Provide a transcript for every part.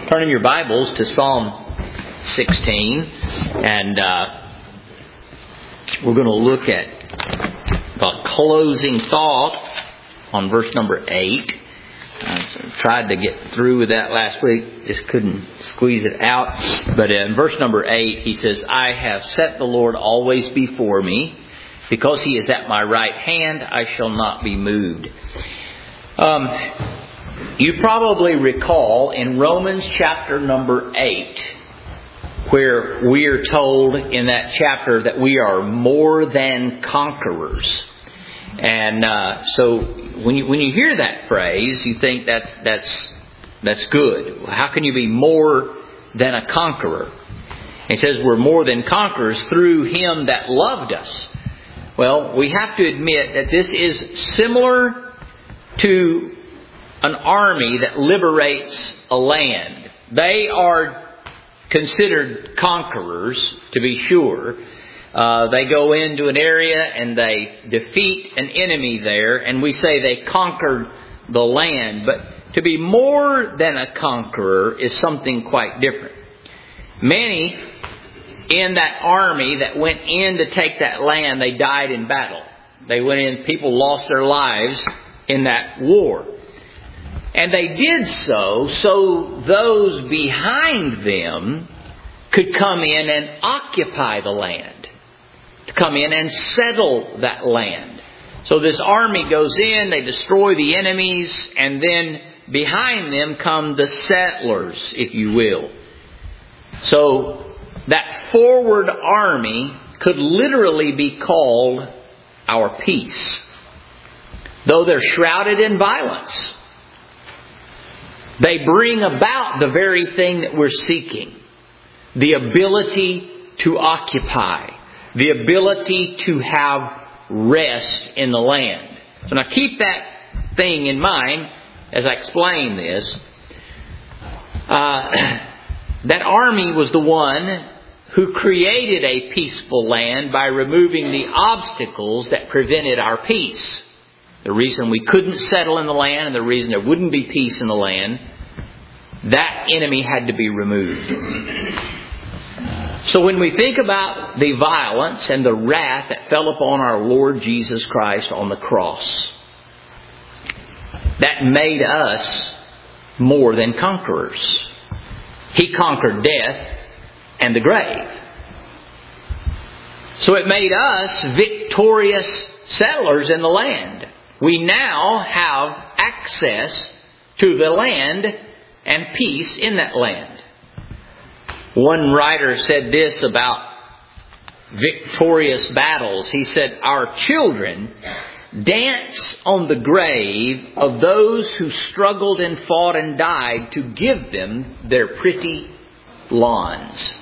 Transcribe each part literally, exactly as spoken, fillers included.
turn in your Bibles to Psalm sixteen, and uh, we're going to look at a closing thought on verse number eight. I tried to get through with that last week, just couldn't squeeze it out. But in verse number eight, he says, I have set the Lord always before me. Because he is at my right hand, I shall not be moved. Um, you probably recall in Romans chapter number eight, where we are told in that chapter that we are more than conquerors. And uh, so when you when you hear that phrase, you think that that's that's good. How can you be more than a conqueror? It says we're more than conquerors through him that loved us. Well, we have to admit that this is similar to an army that liberates a land. They are considered conquerors, to be sure. Uh, they go into an area and they defeat an enemy there, and we say they conquered the land. But to be more than a conqueror is something quite different. Many in that army that went in to take that land, they died in battle. They went in, people lost their lives in that war. And they did so so those behind them could come in and occupy the land. To come in and settle that land. So this army goes in, they destroy the enemies, and then behind them come the settlers, if you will. So that forward army could literally be called our peace. Though they're shrouded in violence, they bring about the very thing that we're seeking. The ability to occupy. The ability to have rest in the land. So now keep that thing in mind as I explain this. Uh, that army was the one who created a peaceful land by removing the obstacles that prevented our peace. The reason we couldn't settle in the land and the reason there wouldn't be peace in the land, that enemy had to be removed. So when we think about the violence and the wrath that fell upon our Lord Jesus Christ on the cross, that made us more than conquerors. He conquered death and the grave. So it made us victorious settlers in the land. We now have access to the land and peace in that land. One writer said this about victorious battles. He said, our children dance on the grave of those who struggled and fought and died to give them their pretty lawns.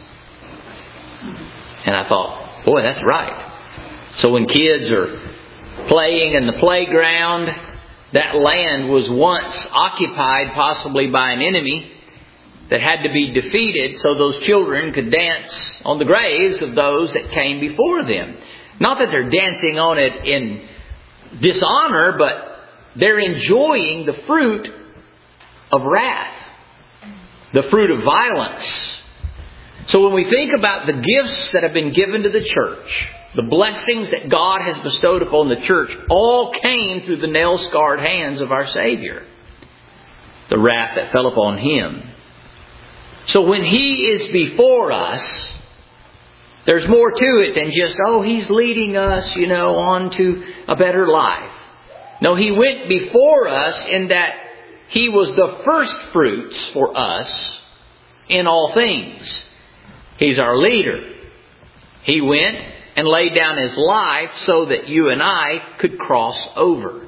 And I thought, boy, that's right. So when kids are playing in the playground, that land was once occupied possibly by an enemy that had to be defeated so those children could dance on the graves of those that came before them. Not that they're dancing on it in dishonor, but they're enjoying the fruit of wrath, the fruit of violence. So when we think about the gifts that have been given to the church, the blessings that God has bestowed upon the church, all came through the nail-scarred hands of our Savior. The wrath that fell upon Him. So when He is before us, there's more to it than just, oh, He's leading us, you know, on to a better life. No, He went before us in that He was the first fruits for us in all things. He's our leader. He went and laid down His life so that you and I could cross over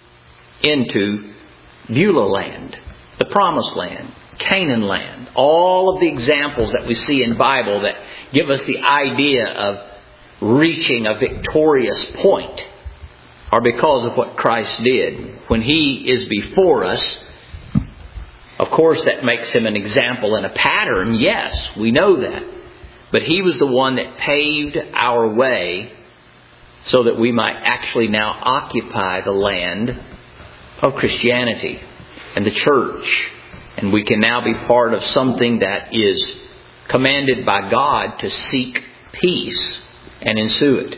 into Beulah land, the Promised Land, Canaan land. All of the examples that we see in the Bible that give us the idea of reaching a victorious point are because of what Christ did. When He is before us, of course that makes Him an example and a pattern. Yes, we know that. But He was the one that paved our way so that we might actually now occupy the land of Christianity and the church And we can now be part of something that is commanded by God to seek peace and ensue it.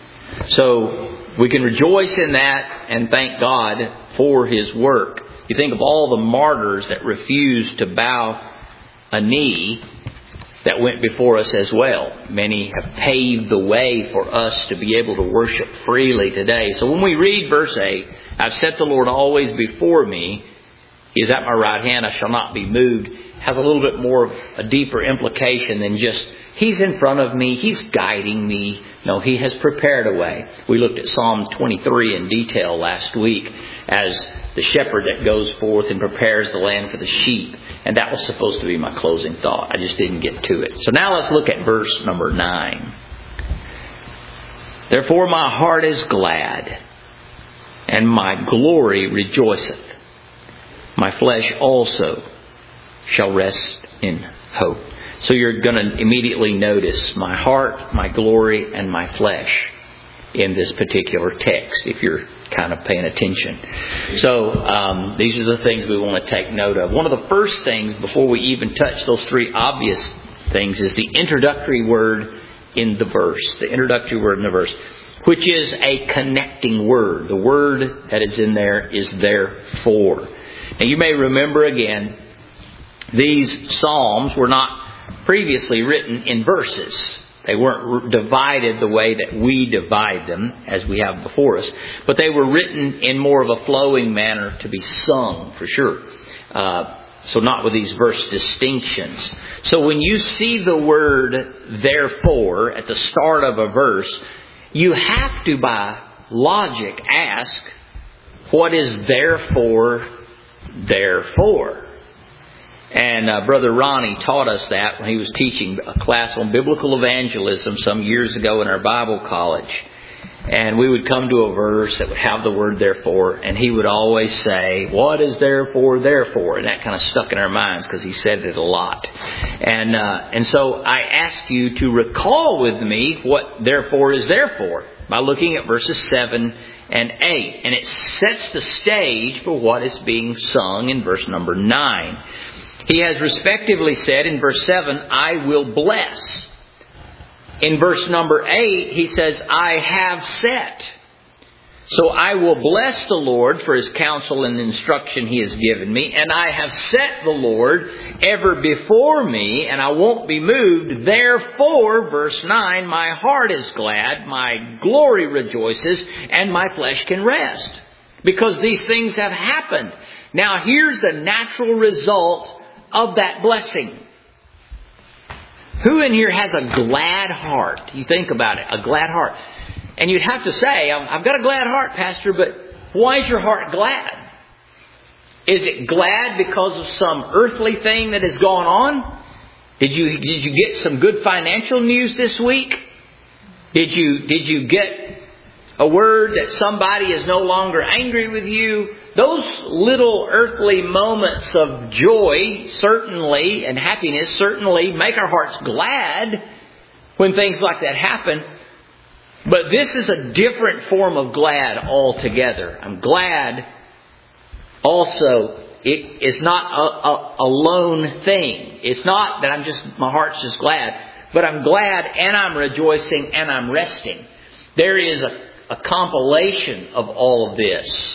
So we can rejoice in that and thank God for His work. You think of all the martyrs that refused to bow a knee that went before us as well. Many have paved the way for us to be able to worship freely today. So when we read verse eight, I've set the Lord always before me. He is at my right hand, I shall not be moved, has a little bit more of a deeper implication than just He's in front of me, He's guiding me. No, He has prepared a way. We looked at Psalm twenty-three in detail last week as the shepherd that goes forth and prepares the land for the sheep. And that was supposed to be my closing thought. I just didn't get to it. So now let's look at verse number nine. Therefore my heart is glad, and my glory rejoiceth. My flesh also shall rest in hope. So you're going to immediately notice my heart, my glory, and my flesh in this particular text, if you're kind of paying attention. So um, these are the things we want to take note of. One of the first things, before we even touch those three obvious things, is the introductory word in the verse. The introductory word in the verse, which is a connecting word. The word that is in there is therefore. Now you may remember again, these Psalms were not previously written in verses. They weren't divided the way that we divide them as we have before us. But they were written in more of a flowing manner to be sung, for sure. Uh, so not with these verse distinctions. So when you see the word therefore at the start of a verse, you have to, by logic, ask, what is therefore therefore? And uh, Brother Ronnie taught us that when he was teaching a class on biblical evangelism some years ago in our Bible college. And we would come to a verse that would have the word therefore, and he would always say, what is therefore therefore? And that kind of stuck in our minds because he said it a lot. And uh, and so I ask you to recall with me what therefore is therefore by looking at verses seven and eight. And it sets the stage for what is being sung in verse number nine. He has respectively said in verse seven, I will bless. In verse number eight, he says, I have set. So I will bless the Lord for His counsel and instruction He has given me. And I have set the Lord ever before me, and I won't be moved. Therefore, verse nine, my heart is glad, my glory rejoices, and my flesh can rest. Because these things have happened. Now here's the natural result of that blessing. Who in here has a glad heart? You think about it, a glad heart. And you'd have to say, I've got a glad heart, Pastor, but why is your heart glad? Is it glad because of some earthly thing that has gone on? Did you did you get some good financial news this week? Did you did you get a word that somebody is no longer angry with you? Those little earthly moments of joy, certainly, and happiness, certainly make our hearts glad when things like that happen. But this is a different form of glad altogether. I'm glad also, it is not a, a, a lone thing. It's not that I'm just, my heart's just glad, but I'm glad and I'm rejoicing and I'm resting. There is a, a compilation of all of this.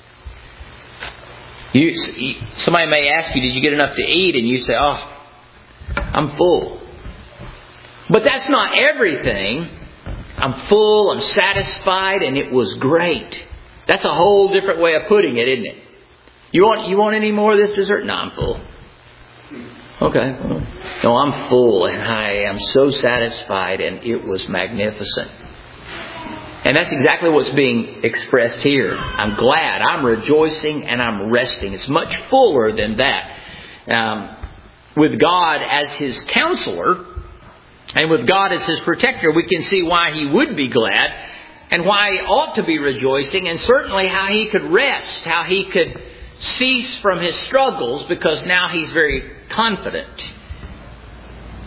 You, somebody may ask you, did you get enough to eat? And you say, oh, I'm full. But that's not everything. I'm full, I'm satisfied, and it was great. That's a whole different way of putting it, isn't it? You want you want any more of this dessert? No, I'm full. Okay. No, I'm full, and I am so satisfied, and it was magnificent. And that's exactly what's being expressed here. I'm glad, I'm rejoicing, and I'm resting. It's much fuller than that. Um, with God as His counselor, and with God as His protector, we can see why He would be glad, and why He ought to be rejoicing, and certainly how He could rest, how He could cease from His struggles, because now He's very confident.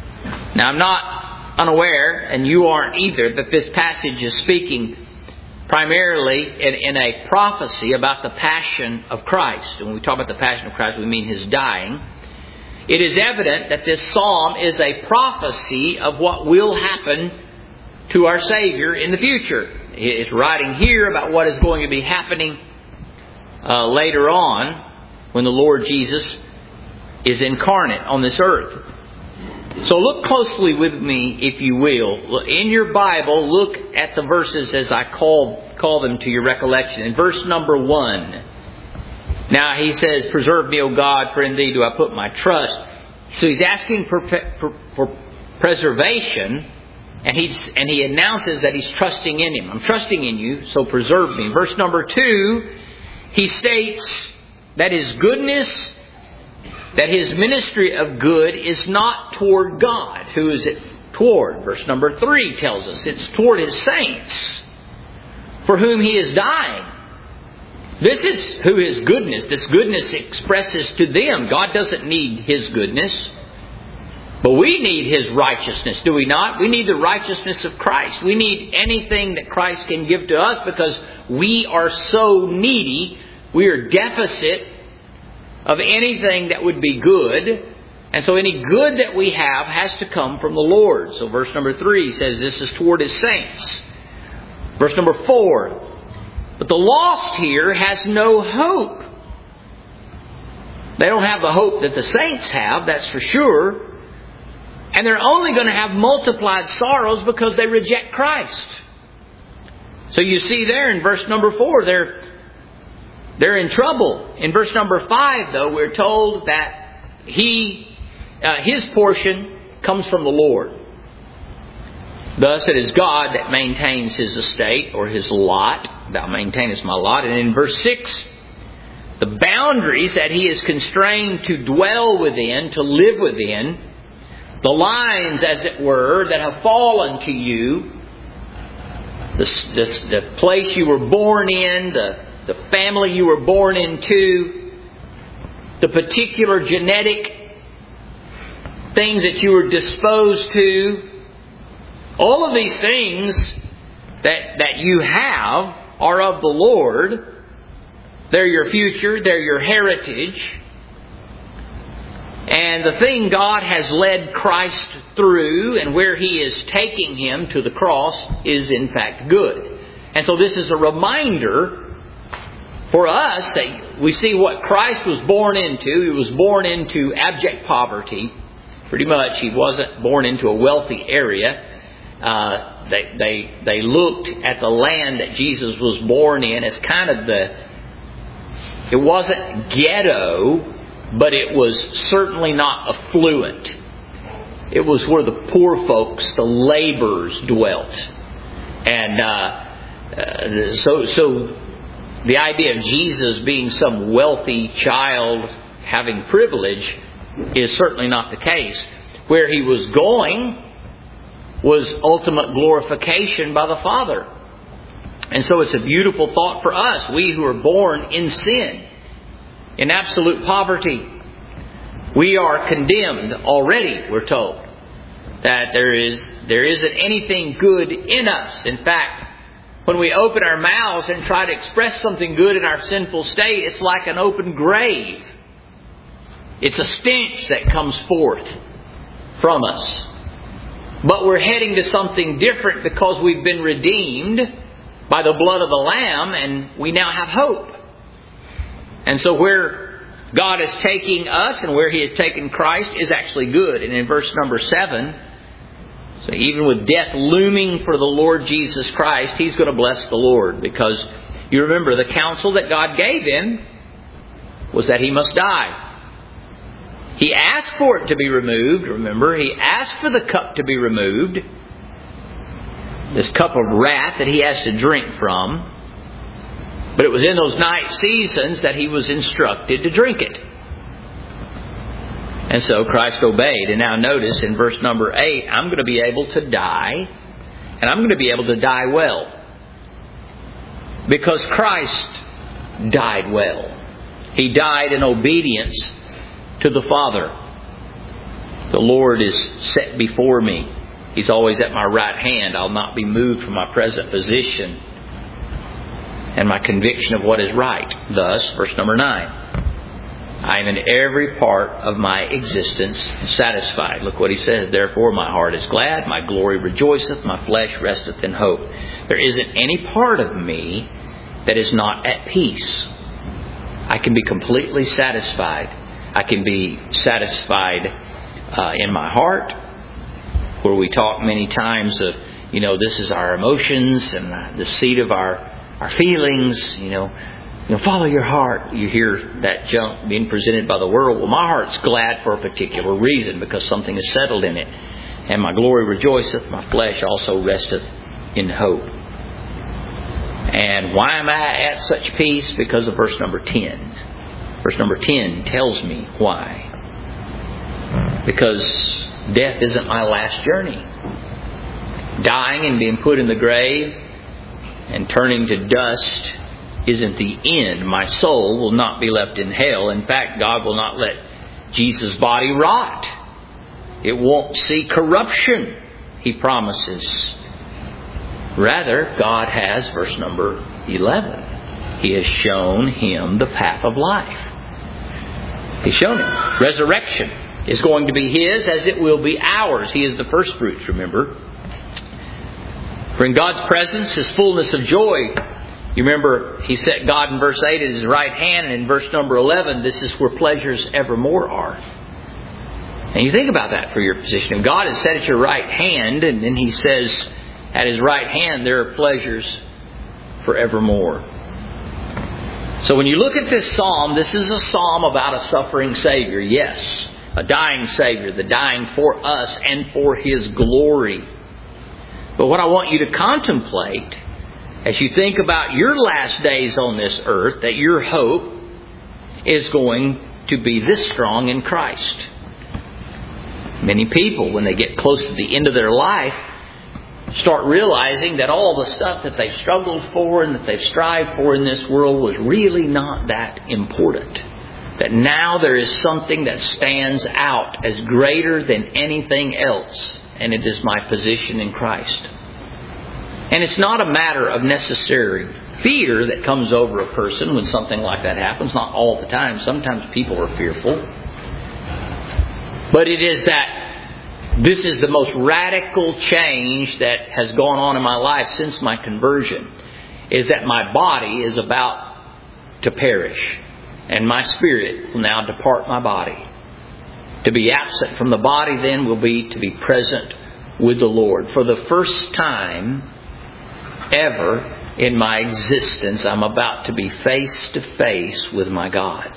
Now, I'm not unaware, and you aren't either, that this passage is speaking primarily in, in a prophecy about the passion of Christ. And when we talk about the passion of Christ, we mean His dying. It is evident that this psalm is a prophecy of what will happen to our Savior in the future. It's writing here about what is going to be happening uh, later on when the Lord Jesus is incarnate on this earth. So look closely with me, if you will. In your Bible, look at the verses as I call, call them to your recollection. In verse number one, now he says, "Preserve me, O God, for in Thee do I put my trust." So he's asking for, for, for preservation, and, he's, and he announces that he's trusting in Him. I'm trusting in You, so preserve me. In verse number two, he states that His goodness, that His ministry of good is not toward God. Who is it toward? Verse number three tells us it's toward His saints, for whom He is dying. This is who His goodness, this goodness expresses to them. God doesn't need His goodness, but we need His righteousness, do we not? We need the righteousness of Christ. We need anything that Christ can give to us because we are so needy. We are deficit of anything that would be good. And so any good that we have has to come from the Lord. So verse number three says this is toward His saints. Verse number four, but the lost here has no hope. They don't have the hope that the saints have, that's for sure. And they're only going to have multiplied sorrows because they reject Christ. So you see there in verse number four, they're They're in trouble. In verse number five, though, we're told that he, uh, His portion comes from the Lord. Thus it is God that maintains His estate or His lot. Thou maintainest my lot. And in verse six, the boundaries that He is constrained to dwell within, to live within, the lines, as it were, that have fallen to you, the, the, the place you were born in, the The family you were born into, the particular genetic things that you were disposed to, all of these things that, that you have are of the Lord. They're your future, they're your heritage. And the thing God has led Christ through and where He is taking Him to the cross is in fact good. And so this is a reminder for us, that we see what Christ was born into. He was born into abject poverty. Pretty much, He wasn't born into a wealthy area. Uh, they, they, they looked at the land that Jesus was born in as kind of the... It wasn't ghetto, but it was certainly not affluent. It was where the poor folks, the laborers, dwelt. And uh, uh, so... so the idea of Jesus being some wealthy child having privilege is certainly not the case. Where He was going was ultimate glorification by the Father. And so it's a beautiful thought for us, we who are born in sin, in absolute poverty. We are condemned already, we're told. That there is there isn't anything good in us. In fact, when we open our mouths and try to express something good in our sinful state, it's like an open grave. It's a stench that comes forth from us. But we're heading to something different because we've been redeemed by the blood of the Lamb and we now have hope. And so where God is taking us and where He has taken Christ is actually good. And in verse number seven, so even with death looming for the Lord Jesus Christ, He's going to bless the Lord. Because you remember the counsel that God gave Him was that He must die. He asked for it to be removed. Remember, He asked for the cup to be removed. This cup of wrath that He has to drink from. But it was in those night seasons that He was instructed to drink it. And so Christ obeyed. And now notice in verse number eight, I'm going to be able to die. And I'm going to be able to die well. Because Christ died well. He died in obedience to the Father. The Lord is set before me. He's always at my right hand. I'll not be moved from my present position. and my conviction of what is right. Thus, verse number nine, I am in every part of my existence satisfied. Look what he says. Therefore my heart is glad, my glory rejoiceth, my flesh resteth in hope. There isn't any part of me that is not at peace. I can be completely satisfied. I can be satisfied uh, in my heart, where we talk many times of, you know, this is our emotions and the seat of our, our feelings, you know. You know, follow your heart. You hear that junk being presented by the world. Well, my heart's glad for a particular reason, because something is settled in it. And my glory rejoiceth, my flesh also resteth in hope. And why am I at such peace? Because of verse number ten. Verse number ten tells me why. Because death isn't my last journey. Dying and being put in the grave and turning to dust isn't the end. My soul will not be left in hell. In fact, God will not let Jesus' body rot. It won't see corruption, He promises. Rather, God has, verse number eleven, He has shown him the path of life. He's shown him. Resurrection is going to be his, as it will be ours. He is the first fruits, remember. For in God's presence is fullness of joy. You remember, He set God in verse eight at His right hand, and in verse number eleven, this is where pleasures evermore are. And you think about that for your position. If God is set at your right hand, and then He says, at His right hand there are pleasures forevermore. So when you look at this psalm, this is a psalm about a suffering Savior. Yes, a dying Savior, the dying for us and for His glory. But what I want you to contemplate as you think about your last days on this earth, that your hope is going to be this strong in Christ. Many people, when they get close to the end of their life, start realizing that all the stuff that they've struggled for and that they've strived for in this world was really not that important. That now there is something that stands out as greater than anything else, and it is my position in Christ. And it's not a matter of necessary fear that comes over a person when something like that happens. Not all the time. Sometimes people are fearful. But it is that this is the most radical change that has gone on in my life since my conversion. Is that my body is about to perish. And my spirit will now depart my body. To be absent from the body then will be to be present with the Lord. For the first time ever in my existence, I'm about to be face to face with my God.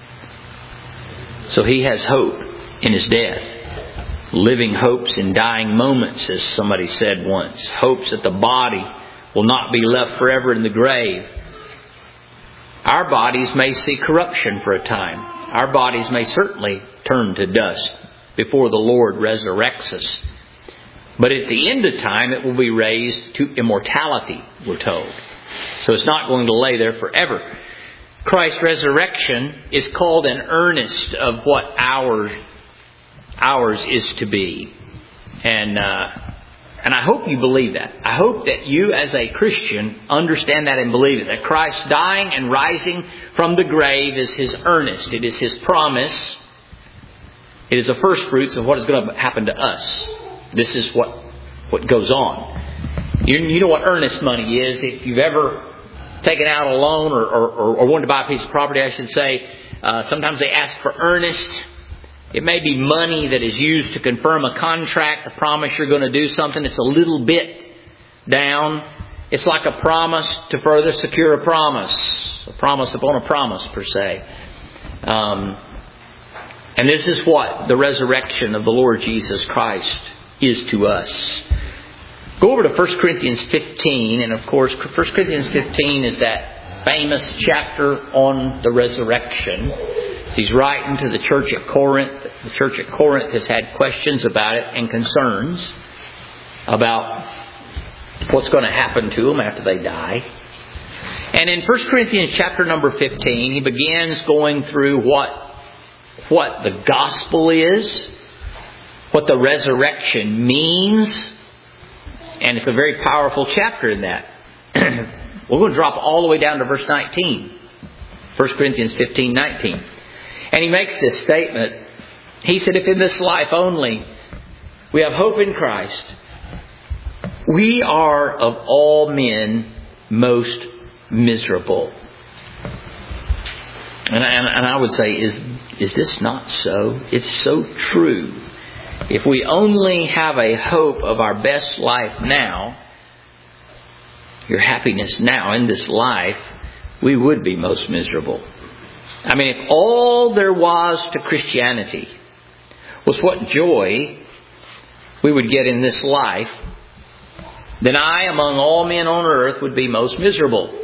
So He has hope in His death. Living hopes in dying moments, as somebody said once. Hopes that the body will not be left forever in the grave. Our bodies may see corruption for a time. Our bodies may certainly turn to dust before the Lord resurrects us. But at the end of time, it will be raised to immortality, we're told. So it's not going to lay there forever. Christ's resurrection is called an earnest of what our, ours is to be. And, uh, and I hope you believe that. I hope that you as a Christian understand that and believe it. That Christ dying and rising from the grave is His earnest. It is His promise. It is the first fruits of what is going to happen to us. This is what, what goes on. You, you know what earnest money is. If you've ever taken out a loan or, or, or wanted to buy a piece of property, I should say, uh, sometimes they ask for earnest. It may be money that is used to confirm a contract, a promise you're going to do something. It's a little bit down. It's like a promise to further secure a promise. A promise upon a promise, per se. Um, and this is what the resurrection of the Lord Jesus Christ is to us. Go over to First Corinthians fifteen, and of course First Corinthians fifteen is that famous chapter on the resurrection. He's writing to the church at Corinth. The church at Corinth has had questions about it and concerns about what's going to happen to them after they die. And in First Corinthians chapter number fifteen, he begins going through what, what the gospel is, what the resurrection means. And it's a very powerful chapter in that. We're going to drop all the way down to verse nineteen. First Corinthians fifteen nineteen. And he makes this statement. He said, if in this life only we have hope in Christ, we are of all men most miserable. And I, and I would say, is, is this not so? It's so true. If we only have a hope of our best life now, your happiness now in this life, we would be most miserable. I mean, if all there was to Christianity was what joy we would get in this life, then I, among all men on earth, would be most miserable.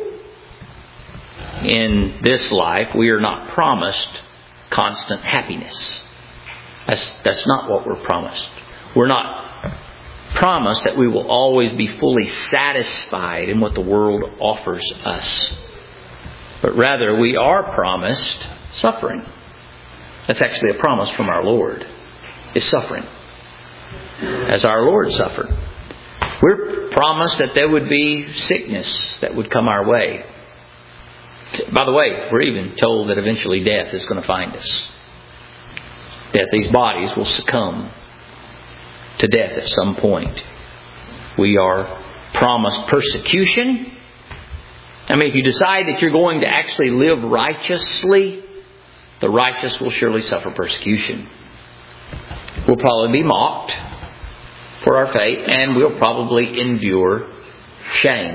In this life, we are not promised constant happiness. That's, that's not what we're promised. We're not promised that we will always be fully satisfied in what the world offers us. But rather, we are promised suffering. That's actually a promise from our Lord, is suffering. As our Lord suffered. We're promised that there would be sickness that would come our way. By the way, we're even told that eventually death is going to find us. That these bodies will succumb to death at some point. We are promised persecution. I mean, if you decide that you're going to actually live righteously, the righteous will surely suffer persecution. We'll probably be mocked for our faith, and we'll probably endure shame.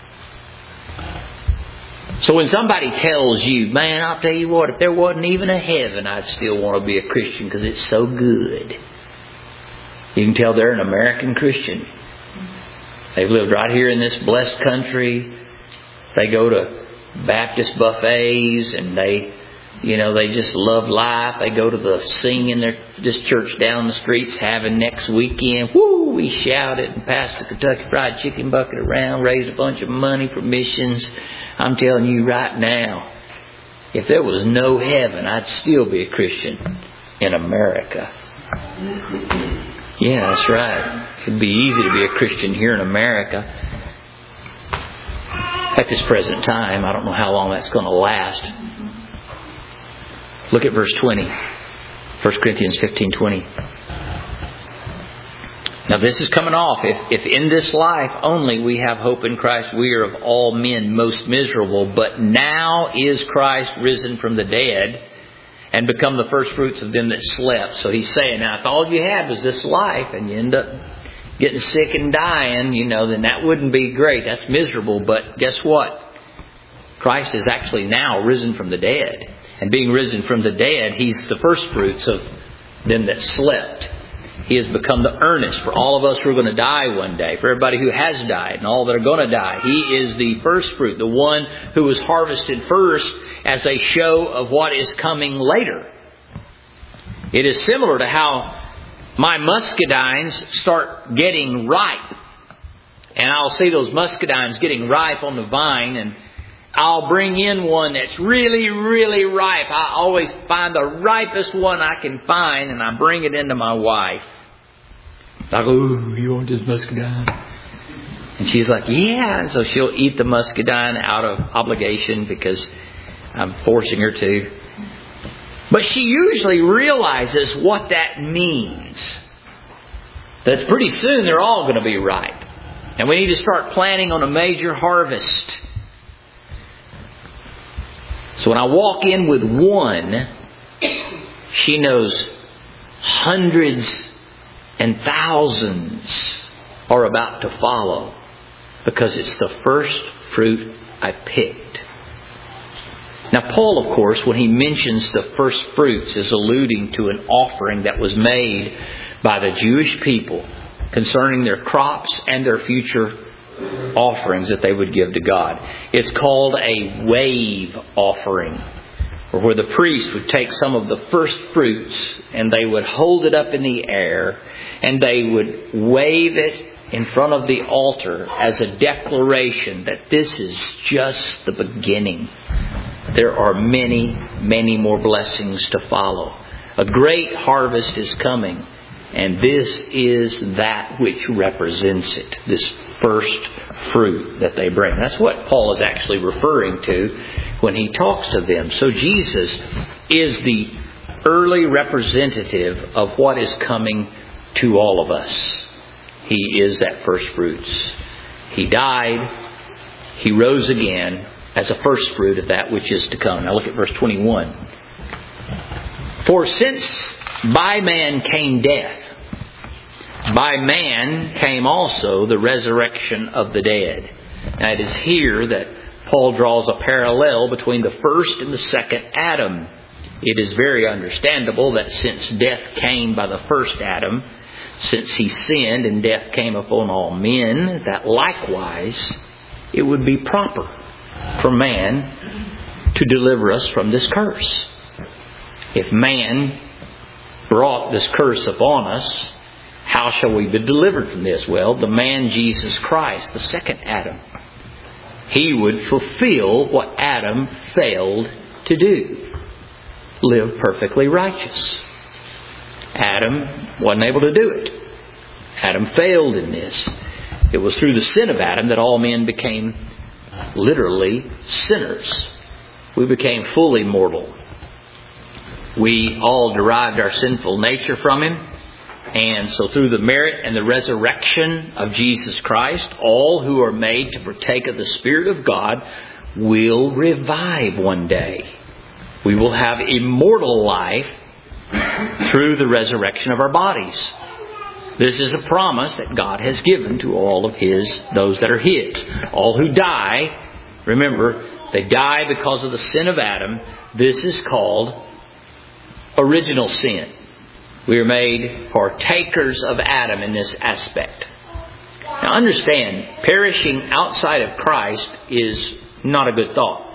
So when somebody tells you, man, I'll tell you what, if there wasn't even a heaven, I'd still want to be a Christian because it's so good. You can tell they're an American Christian. They've lived right here in this blessed country. They go to Baptist buffets and they, you know, they just love life. They go to the singing their this church down the street's having next weekend. Woo! We shouted and passed the Kentucky Fried Chicken bucket around, raised a bunch of money for missions. I'm telling you right now, if there was no heaven, I'd still be a Christian in America. Yeah, that's right. It'd be easy to be a Christian here in America. At this present time, I don't know how long that's going to last. Look at verse twenty. First Corinthians fifteen twenty. Now this is coming off. If, if in this life only we have hope in Christ, we are of all men most miserable. But now is Christ risen from the dead and become the first fruits of them that slept. So he's saying, now if all you had was this life and you end up getting sick and dying, you know, then that wouldn't be great. That's miserable. But guess what? Christ is actually now risen from the dead. And being risen from the dead, He's the first fruits of them that slept. He has become the earnest for all of us who are going to die one day, for everybody who has died and all that are going to die. He is the first fruit, the one who was harvested first as a show of what is coming later. It is similar to how my muscadines start getting ripe. And I'll see those muscadines getting ripe on the vine, and I'll bring in one that's really, really ripe. I always find the ripest one I can find, and I bring it into my wife. I go, ooh, you want this muscadine? And she's like, yeah. And so she'll eat the muscadine out of obligation because I'm forcing her to. But she usually realizes what that means. That pretty soon they're all going to be ripe. And we need to start planning on a major harvest. So when I walk in with one, she knows hundreds and thousands are about to follow. Because it's the first fruit I picked. Now Paul, of course, when he mentions the first fruits, is alluding to an offering that was made by the Jewish people concerning their crops and their future offerings that they would give to God. It's called a wave offering, or where the priest would take some of the first fruits and they would hold it up in the air and they would wave it in front of the altar as a declaration that this is just the beginning. There are many, many more blessings to follow. A great harvest is coming, and this is that which represents it, this first fruit that they bring. That's what Paul is actually referring to when he talks to them. So Jesus is the early representative of what is coming to all of us. He is that first fruits. He died. He rose again as a first fruit of that which is to come. Now look at verse twenty-one. For since by man came death, by man came also the resurrection of the dead. Now it is here that Paul draws a parallel between the first and the second Adam. It is very understandable that since death came by the first Adam, since he sinned and death came upon all men, that likewise it would be proper for man to deliver us from this curse. If man brought this curse upon us, how shall we be delivered from this? Well, the man Jesus Christ, the second Adam, he would fulfill what Adam failed to do. Live perfectly righteous. Adam wasn't able to do it. Adam failed in this. It was through the sin of Adam that all men became literally sinners. We became fully mortal. We all derived our sinful nature from Him. And so through the merit and the resurrection of Jesus Christ, all who are made to partake of the Spirit of God will revive one day. We will have immortal life through the resurrection of our bodies. This is a promise that God has given to all of His, those that are His. All who die, remember, they die because of the sin of Adam. This is called original sin. We are made partakers of Adam in this aspect. Now understand, perishing outside of Christ is not a good thought.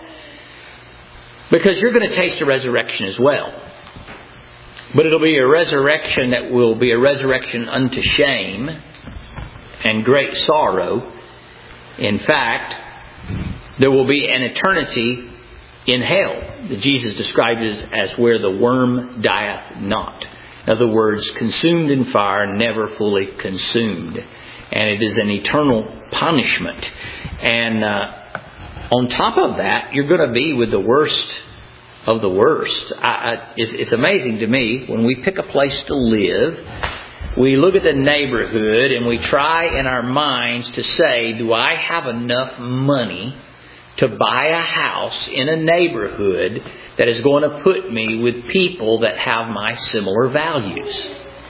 Because you're going to taste a resurrection as well. But it'll be a resurrection that will be a resurrection unto shame and great sorrow. In fact, there will be an eternity in hell that Jesus described as, as where the worm dieth not. In other words, consumed in fire, never fully consumed. And it is an eternal punishment. And uh, on top of that, you're going to be with the worst of the worst. I, I, it's, it's amazing to me, when we pick a place to live, we look at the neighborhood and we try in our minds to say, do I have enough money to buy a house in a neighborhood that is going to put me with people that have my similar values?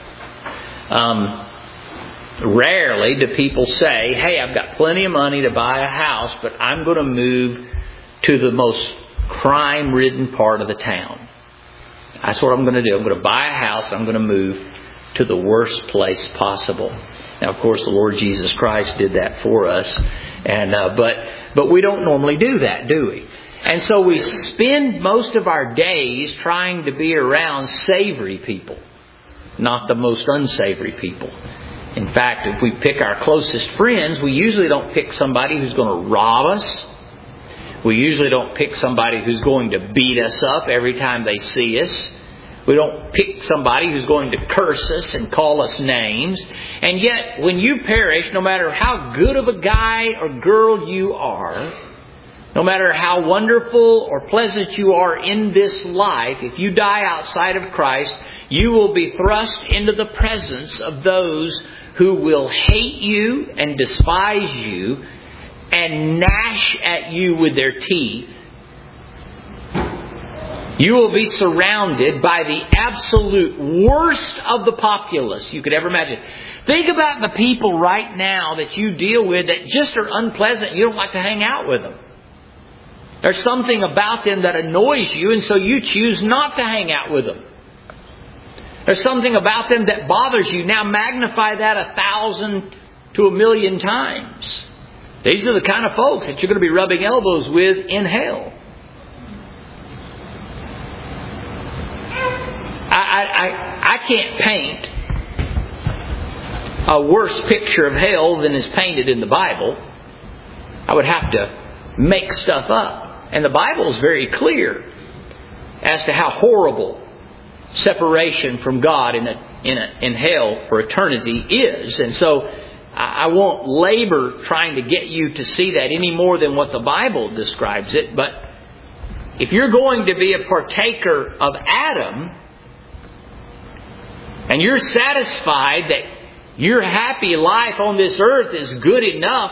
Um, rarely do people say, hey, I've got plenty of money to buy a house, but I'm going to move to the most crime-ridden part of the town. That's what I'm going to do. I'm going to buy a house. I'm going to move to the worst place possible. Now, of course, the Lord Jesus Christ did that for us. And uh, but but we don't normally do that, do we? And so we spend most of our days trying to be around savory people, not the most unsavory people. In fact, if we pick our closest friends, we usually don't pick somebody who's going to rob us. We usually don't pick somebody who's going to beat us up every time they see us. We don't pick somebody who's going to curse us and call us names. And yet, when you perish, no matter how good of a guy or girl you are, no matter how wonderful or pleasant you are in this life, if you die outside of Christ, you will be thrust into the presence of those who will hate you and despise you and gnash at you with their teeth. You will be surrounded by the absolute worst of the populace you could ever imagine. Think about the people right now that you deal with that just are unpleasant. You don't like to hang out with them. There's something about them that annoys you, and so you choose not to hang out with them. There's something about them that bothers you. Now magnify that a thousand to a million times. These are the kind of folks that you're going to be rubbing elbows with in hell. I, I, I, I can't paint a worse picture of hell than is painted in the Bible. I would have to make stuff up. And the Bible is very clear as to how horrible separation from God in a, in a, in hell for eternity is. And so I won't labor trying to get you to see that any more than what the Bible describes it. But if you're going to be a partaker of Adam, and you're satisfied that your happy life on this earth is good enough,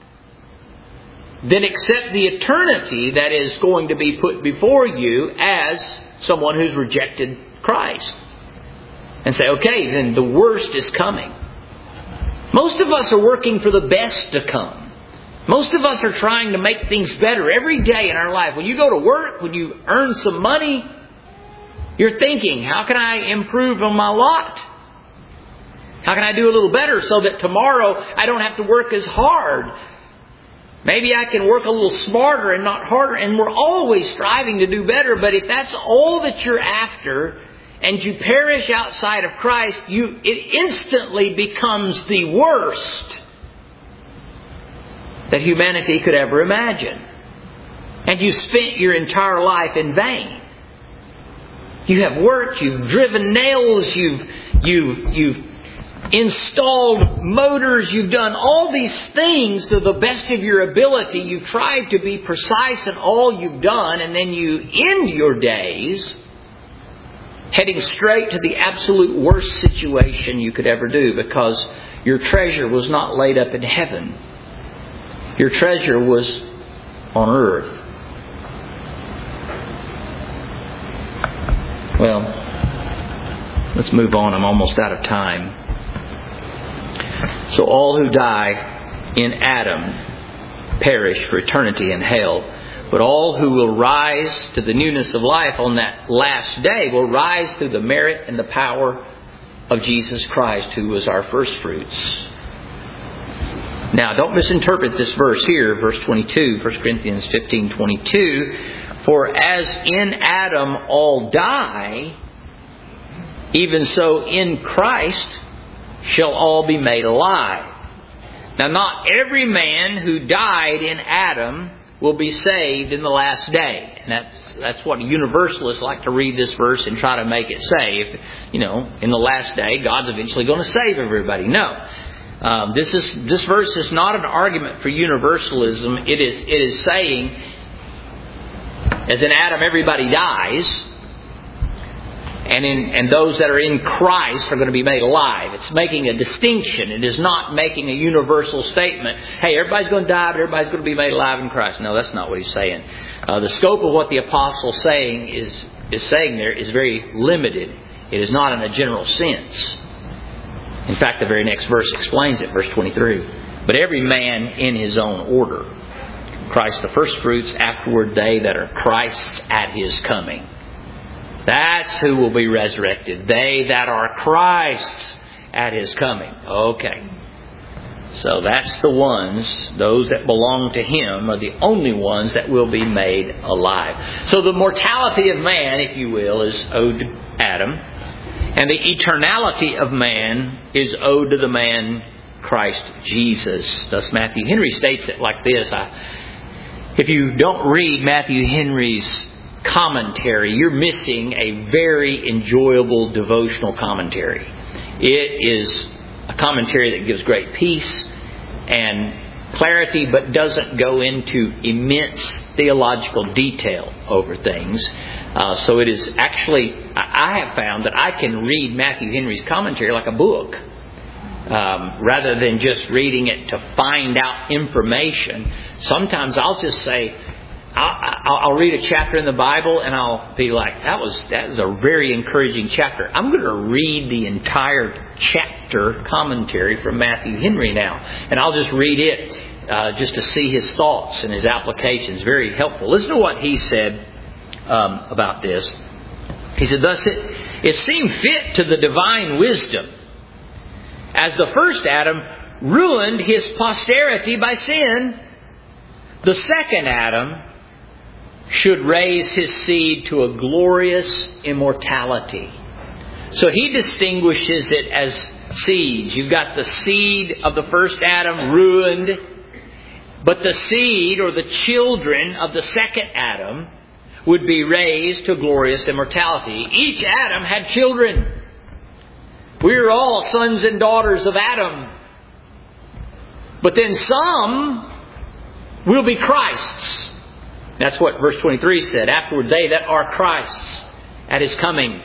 then accept the eternity that is going to be put before you as someone who's rejected Christ. And say, okay, then the worst is coming. Most of us are working for the best to come. Most of us are trying to make things better every day in our life. When you go to work, when you earn some money, you're thinking, how can I improve on my lot? How can I do a little better so that tomorrow I don't have to work as hard? Maybe I can work a little smarter and not harder. And we're always striving to do better. But if that's all that you're after, and you perish outside of Christ, you it instantly becomes the worst that humanity could ever imagine. And you spent your entire life in vain. You have worked, you've driven nails, you've you've you've installed motors, you've done all these things to the best of your ability. You've tried to be precise in all you've done, and then you end your days heading straight to the absolute worst situation you could ever do, because your treasure was not laid up in heaven. Your treasure was on earth. Well, let's move on. I'm almost out of time. So all who die in Adam perish for eternity in hell. But all who will rise to the newness of life on that last day will rise through the merit and the power of Jesus Christ, who was our first fruits. Now, don't misinterpret this verse here, verse twenty-two, First Corinthians fifteen twenty-two. For as in Adam all die, even so in Christ shall all be made alive. Now, not every man who died in Adam will be saved in the last day. And that's that's what universalists like to read this verse and try to make it say. If, you know, in the last day, God's eventually going to save everybody. No. Um, this is this verse is not an argument for universalism. It is it is saying, as in Adam everybody dies, and in and those that are in Christ are going to be made alive. It's making a distinction. It is not making a universal statement. Hey, everybody's going to die, but everybody's going to be made alive in Christ. No, that's not what he's saying. Uh, the scope of what the apostle's saying is is saying there is very limited. It is not in a general sense. In fact, the very next verse explains it, verse twenty-three. But every man in his own order. Christ the first fruits, afterward they that are Christ's at His coming. That's who will be resurrected. They that are Christ's at His coming. Okay. So that's the ones, those that belong to Him are the only ones that will be made alive. So the mortality of man, if you will, is owed to Adam. And the eternality of man is owed to the man Christ Jesus. Thus Matthew Henry states it like this. I, if you don't read Matthew Henry's commentary, you're missing a very enjoyable devotional commentary. It is a commentary that gives great peace and clarity, but doesn't go into immense theological detail over things. Uh, so it is actually, I have found that I can read Matthew Henry's commentary like a book, um, rather than just reading it to find out information. Sometimes I'll just say, I'll, I'll read a chapter in the Bible and I'll be like, that was that was a very encouraging chapter. I'm going to read the entire chapter commentary from Matthew Henry now. And I'll just read it uh, just to see his thoughts and his applications. Very helpful. Listen to what he said um, about this. He said, thus it, it seemed fit to the divine wisdom, as the first Adam ruined his posterity by sin, the second Adam should raise his seed to a glorious immortality. So he distinguishes it as seeds. You've got the seed of the first Adam ruined, but the seed or the children of the second Adam would be raised to glorious immortality. Each Adam had children. We are all sons and daughters of Adam. But then some will be Christ's. That's what verse twenty-three said. Afterward they that are Christ's at His coming.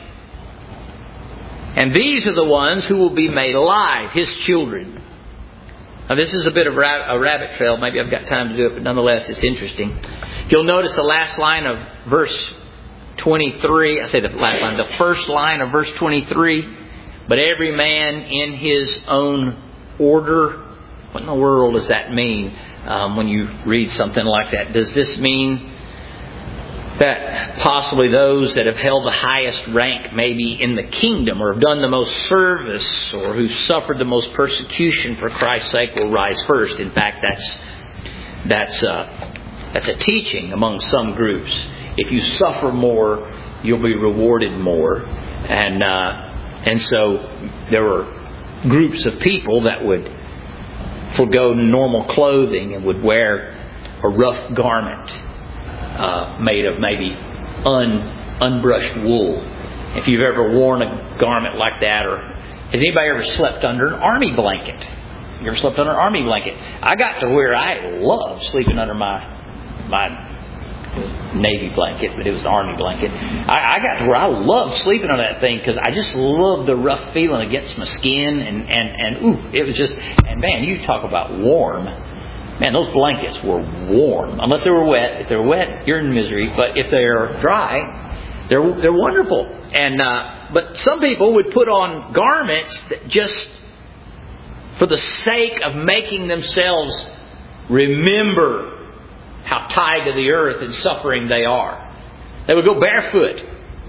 And these are the ones who will be made alive, His children. Now this is a bit of a rabbit trail. Maybe I've got time to do it, but nonetheless it's interesting. You'll notice the last line of verse twenty-three. I say the last line, the first line of verse twenty-three. But every man in his own order. What in the world does that mean um, when you read something like that? Does this mean that possibly those that have held the highest rank maybe in the kingdom or have done the most service or who suffered the most persecution for Christ's sake will rise first? In fact, that's that's uh, that's a teaching among some groups. If you suffer more, you'll be rewarded more. And uh, and so there were groups of people that would forgo normal clothing and would wear a rough garment uh, made of maybe un, unbrushed wool. If you've ever worn a garment like that, or has anybody ever slept under an army blanket? You ever slept under an army blanket? I got to where I love sleeping under my my Navy blanket, but it was the Army blanket. I, I got to where I loved sleeping on that thing because I just loved the rough feeling against my skin, and and and ooh, it was just, and man, you talk about warm. Man, those blankets were warm. Unless they were wet. If they're wet, you're in misery. But if they're dry, they're they're wonderful. And uh, but some people would put on garments that just for the sake of making themselves remember how tied to the earth and suffering they are. They would go barefoot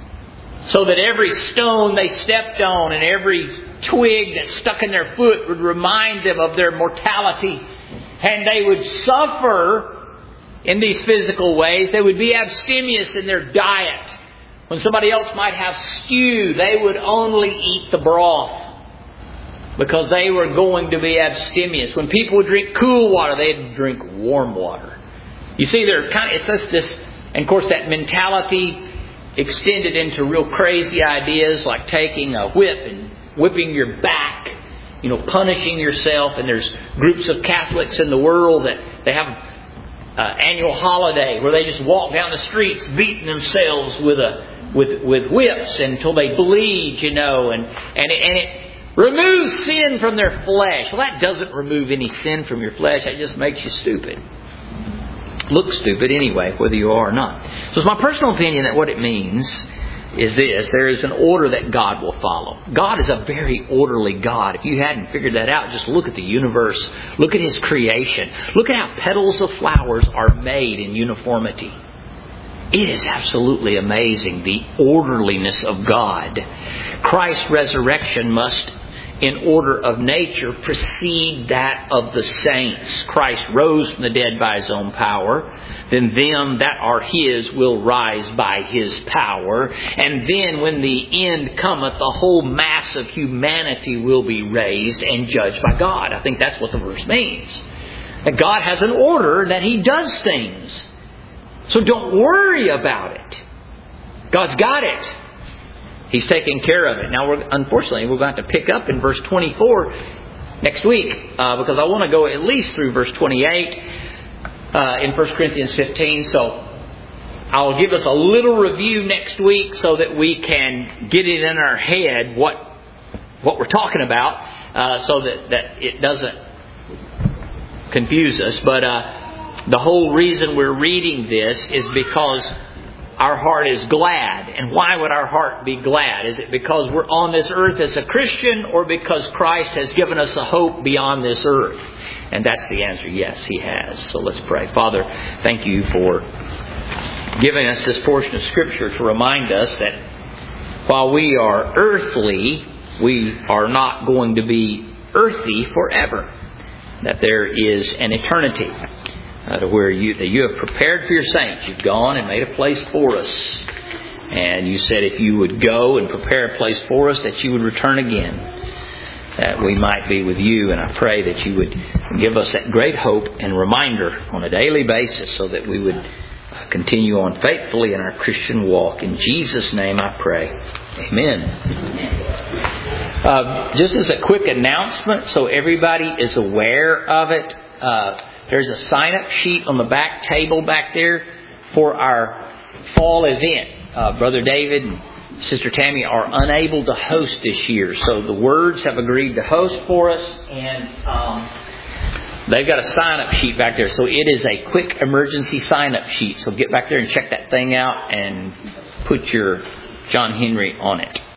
so that every stone they stepped on and every twig that stuck in their foot would remind them of their mortality. And they would suffer in these physical ways. They would be abstemious in their diet. When somebody else might have stew, they would only eat the broth because they were going to be abstemious. When people would drink cool water, they'd drink warm water. You see, they're kind of, it's just this, and of course that mentality extended into real crazy ideas like taking a whip and whipping your back, you know, punishing yourself. And there's groups of Catholics in the world that they have an annual holiday where they just walk down the streets beating themselves with a with with whips until they bleed, you know, and and it, and it removes sin from their flesh. Well, that doesn't remove any sin from your flesh. That just makes you stupid. Look stupid anyway, whether you are or not. So it's my personal opinion that what it means is this. There is an order that God will follow. God is a very orderly God. If you hadn't figured that out, just look at the universe. Look at His creation. Look at how petals of flowers are made in uniformity. It is absolutely amazing, the orderliness of God. Christ's resurrection must, in order of nature, precede that of the saints. Christ rose from the dead by His own power. Then them that are His will rise by His power. And then when the end cometh, the whole mass of humanity will be raised and judged by God. I think that's what the verse means. That God has an order that He does things. So don't worry about it. God's got it. He's taking care of it. Now, we're, unfortunately, we're going to have to pick up in verse twenty-four next week uh, because I want to go at least through verse twenty-eight uh, in First Corinthians fifteen. So I'll give us a little review next week so that we can get it in our head what what we're talking about uh, so that, that it doesn't confuse us. But uh, the whole reason we're reading this is because our heart is glad. And why would our heart be glad? Is it because we're on this earth as a Christian, or because Christ has given us a hope beyond this earth? And that's the answer. Yes, He has. So let's pray. Father, thank You for giving us this portion of Scripture to remind us that while we are earthly, we are not going to be earthy forever. That there is an eternity. Uh, to where you that you have prepared for Your saints. You've gone and made a place for us. And You said if You would go and prepare a place for us, that You would return again, that we might be with You. And I pray that You would give us that great hope and reminder on a daily basis so that we would continue on faithfully in our Christian walk. In Jesus' name I pray. Amen. Uh, just as a quick announcement, so everybody is aware of it, uh, there's a sign-up sheet on the back table back there for our fall event. Uh, Brother David and Sister Tammy are unable to host this year, so the Words have agreed to host for us, and um, they've got a sign-up sheet back there. So it is a quick emergency sign-up sheet. So get back there and check that thing out and put your John Henry on it.